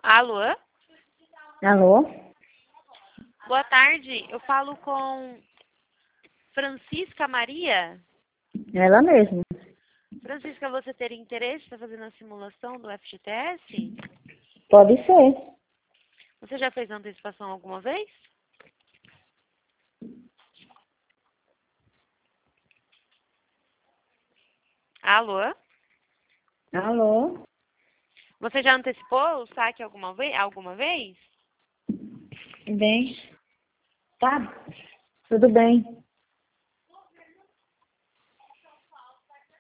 Alô? Alô? Boa tarde. Eu falo com Francisca Maria. Ela mesma. Francisca, você teria interesse em fazer a simulação do FGTS? Pode ser. Você já fez antecipação alguma vez? Alô? Alô? Você já antecipou o saque alguma vez? Bem? Tá. Tudo bem.